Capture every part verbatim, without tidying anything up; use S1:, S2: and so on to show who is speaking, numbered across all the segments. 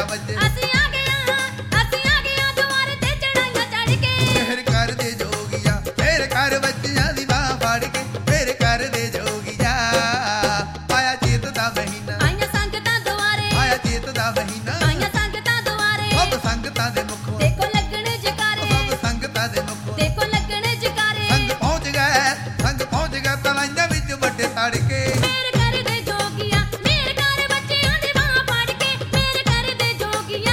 S1: ਵੱਜੇ।
S2: ਅਸੀਂ ਆ ਗਏ ਆਂ, ਅਸੀਂ ਆ ਗਏ ਆਂ ਦੁਆਰੇ ਤੇ ਚੜਾਈਆਂ ਚੜ੍ਹ ਕੇ।
S1: ਮਿਹਰ ਕਰ ਦੇ ਜੋਗੀਆ ਮੇਰੇ ਘਰ ਬੱਚਿਆਂ ਦੀ ਬਾਂਹ ਫੜ ਕੇ। ਮੇਰੇ ਘਰ ਦੇ ਜੋਗੀਆ ਆਇਆ ਚੇਤ ਦਾ ਮਹੀਨਾ।
S2: ਆਈਆਂ ਸੰਗਤਾਂ ਦੁਆਰੇ,
S1: ਆਇਆ ਚੇਤ ਦਾ ਮਹੀਨਾ।
S2: ਆਈਆਂ ਸੰਗਤਾਂ ਦੁਆਰੇ।
S1: ਸਭ ਸੰਗਤਾਂ ਦੇ ਮੁੱਖੋਂ,
S2: ਦੇਖੋ ਲੱਗਣ ਜਕਾਰੇ,
S1: ਸਭ ਸੰਗਤਾਂ ਦੇ ਮੁੱਖੋਂ।
S2: ਦੇਖੋ ਲੱਗਣ ਜਕਾਰੇ।
S1: ਸੰਗ ਪਹੁੰਚ ਗਏ, ਸੰਗ ਪਹੁੰਚ ਗਏ ਤਲਾਈਆਂ ਵਿੱਚ ਵੱਡੇ ਤੜਕੇ।
S2: ਮੇਰੇ ਘਰ ਦੇ ਜੋਗੀਆਂ, ਮੇਰੇ ਘਰ ਬੱਚਿਆਂ ਦੀ ਬਾਂਹ ਫੜ ਕੇ। ਮੇਰੇ ਘਰ ਦੇ ਜੋਗੀਆਂ।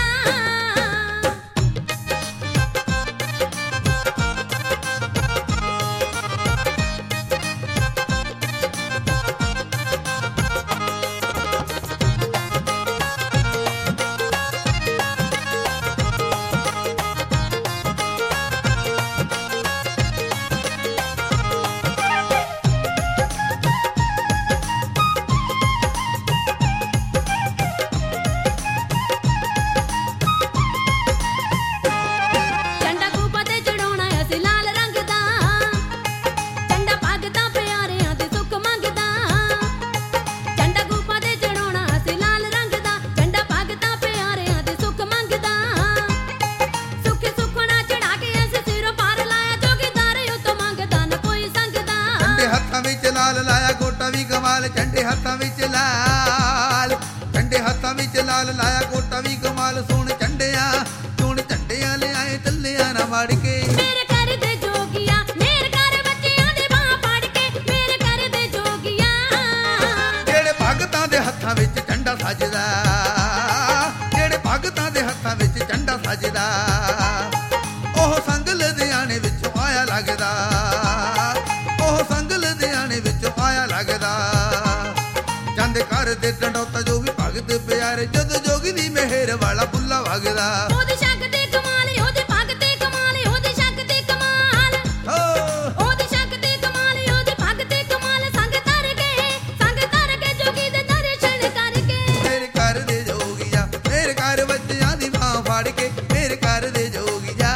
S2: ਝੰਡਾ ਕੂਪਾ ਤੇ ਚੜਾਉਣਾ ਅਸੀਂ ਲਾਲ ਰੰਗ ਦਾ। ਝੰਡਾ ਪੱਗ ਤਾਂ ਪਿਆਰਿਆਂ ਦੇ ਸੁੱਖ ਮੰਗਦਾ। ਝੰਡਾ ਕੂਪਾ ਤੇ ਚੜਾਉਣਾ ਅਸੀਂ ਲਾਲ ਰੰਗ ਦਾ। ਝੰਡਾ ਪੱਗ ਤਾਂ ਪਿਆਰਿਆਂ ਦੇ ਸੁੱਖ ਮੰਗਦਾ। ਸੁੱਖੀ ਸੁੱਖਣਾ ਚੜਾ ਕੇ ਅਸੀਂ ਸਿਰੋਂ ਪਾਰ ਲਾਇਆ। ਜੋਗੀਦਾਰ ਉਤੋਂ ਮੰਗਦਾ ਨਾ ਕੋਈ ਸੰਗਦਾ।
S1: ਝੰਡੇ ਹੱਥਾਂ ਵਿੱਚ ਲਾਲ ਲਾਇਆ ਗੋਟਾ ਵੀ ਕਮਾਲ। ਝੰਡੇ ਹੱਥਾਂ ਵਿੱਚ ਲਾਲ, ਝੰਡੇ ਹੱਥਾਂ ਵਿੱਚ ਲਾਲ ਲਾਇਆ ਗੋਟਾ ਵੀ ਕਮਾਲ। ਸੁਣ ਝੰਡਿਆਂ, ਸੁਣ ਝੰਡਿਆਂ ਲਿਆਏ ਚੱਲਿਆ ਨਾ ਵੜ ਕੇ।
S2: ਮੇਰੇ ਘਰ ਦੇ ਜੋਗੀਆਂ, ਮੇਰੇ ਘਰ ਬੱਚਿਆਂ ਦੀ ਬਾਂਹ ਫੜ ਕੇ। ਮੇਰੇ ਘਰ ਦੇ ਜੋਗੀਆਂ।
S1: ਜਿਹੜੇ ਭਗਤਾਂ ਦੇ ਹੱਥਾਂ ਵਿੱਚ ਝੰਡਾ ਸੱਜਦਾ, ਜਿਹੜੇ ਭਗਤਾਂ ਦੇ ਹੱਥਾਂ ਵਿੱਚ ਝੰਡਾ ਸੱਜਦਾ, ਉਹ ਸੰਗ ਲੁਧਿਆਣੇ ਵਿੱਚੋਂ ਆਇਆ ਲੱਗਦਾ। ਉਹ ਸੰਗ ਲੁਧਿਆਣੇ ਵਿੱਚੋਂ ਆਇਆ ਲੱਗਦਾ। ਚੰਦ ਘਰ ਦੇ ਡੰਡੋਤਾ ਜੋ ਵੀ ਭਗਤ ਪਿਆਰੇ। ਜਦੋਂ ਜੋਗੀ ਦੀ ਮਿਹਰ ਵਾਲਾ ਬੁੱਲਾ ਵਗਦਾ।
S2: ਉਹਦੀ ਸ਼ਕਤੀ ਕਮਾਲ, ਉਹਦੀ ਭਗਤੀ ਕਮਾਲ, ਉਹਦੀ ਸ਼ਕਤੀ ਕਮਾਲ।
S1: ਹੋ
S2: ਉਹਦੀ ਸ਼ਕਤੀ ਕਮਾਲ, ਉਹਦੀ ਭਗਤੀ ਕਮਾਲ। ਸੰਗ ਧਰ ਕੇ, ਸੰਗ ਧਰ ਕੇ ਜੋਗੀ ਦੇ ਦਰਸ਼ਨ ਕਰਕੇ।
S1: ਮੇਰੇ ਘਰ ਦੇ ਜੋਗੀਆ ਮੇਰੇ ਘਰ ਬੱਚਿਆਂ ਦੀ ਬਾਂਹ ਫੜ ਕੇ। ਮੇਰੇ ਘਰ ਦੇ ਜੋਗੀਆ।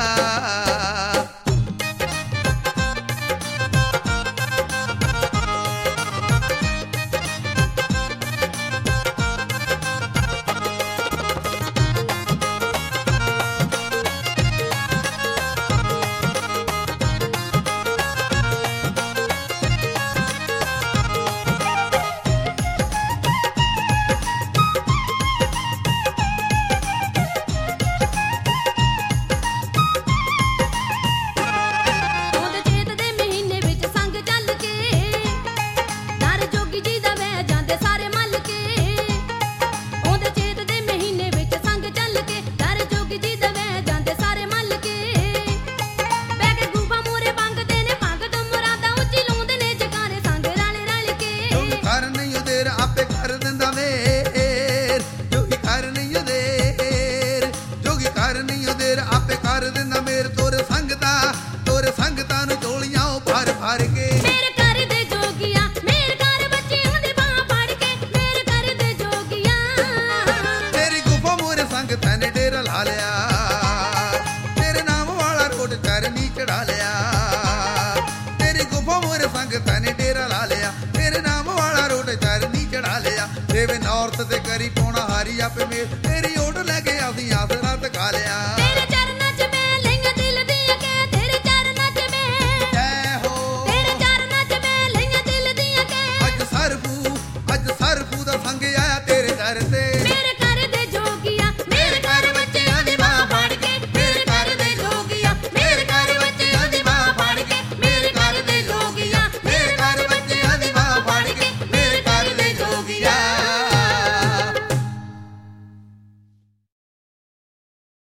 S2: ਉਹਦੇ ਚੇਤ ਦੇ ਮਹੀਨੇ ਵਿੱਚ ਸੰਗ ਚੱਲ ਕੇ। ਦਰ ਜੋਗੀ ਜੀ ਦਾ ਵਹਿ ਜਾਂਦੇ ਸਾਰੇ ਮੱਲ ਕੇ। ਉਹਦੇ ਚੇਤ ਦੇ ਮਹੀਨੇ ਵਿੱਚ ਸੰਗ ਚੱਲ ਕੇ। ਦਰ ਜੋਗੀ ਜੀ ਦਾ ਵਹਿ ਜਾਂਦੇ ਸਾਰੇ ਮੱਲ ਕੇ। ਬਹਿ ਕੇ ਗੂਬਾ ਮੂਹਰੇ ਮੰਗਦੇ ਨੇ ਭਗਤ ਮੁਰਾਦਾਂ। ਉੱਚੀ ਲਾਉਂਦੇ ਨੇ ਜਕਾਰੇ ਸੰਗ ਰਲ ਰਲ ਕੇ।
S1: ਜੋਗੀ ਕਰ ਨਹੀਂ ਓ ਦੇਰ ਆਪੇ ਕਰ ਦਿੰਦਾ ਮੇਰ। ਜੋਗੀ ਕਰ ਨਹੀਂ ਓ ਦੇਰ, ਜੋਗੀ ਕਰ ਨਹੀਂ ਓ ਦੇਰ ਆਪੇ ਕਰ ਦਿੰਦਾ ਮੇਰ। ਤੋਰ ਸੰਗਤਾਂ, ਤੋਰ ਸੰਗਤਾਂ ਨੂੰ ਝੋਲੀਆਂ ਉਹ ਭਰ ਭਰ ਕੇ।
S2: ਮੇਰੇ ਘਰ ਦੇ ਜੋਗੀਆਂ, ਮੇਰੇ ਘਰ ਬੱਚਿਆਂ ਦੀ ਬਾਂਹ ਫੜ ਕੇ। ਮੇਰੇ ਘਰ ਦੇ ਜੋਗੀਆਂ।
S1: ਤੇਰੀ ਗੁਫਾ ਮੂਹਰੇ ਸੰਗਤਾਂ ਨੇ ਡੇਰਾ ਲਾ ਲਿਆ। ਤੇਰੇ ਨਾਮ ਵਾਲਾ ਰੋਡ ਚਰਨੀ ਚੜਾ ਲਿਆ। ਤੇਰੀ ਗੁਫਾ ਮੂਹਰੇ ਸੰਗਤਾਂ ਨੇ ਡੇਰਾ ਲਾ ਲਿਆ। ਤੇਰੇ ਨਾਮ ਵਾਲਾ ਰੋਡ ਚਰਨੀ ਚੜਾ ਲਿਆ। ਦੇਵੇ ਨੌਰਤ ਤੇ ਕਰੀ ਪੋਣਾ ਹਾਰੀ ਆਪੇ ਮੇਰ।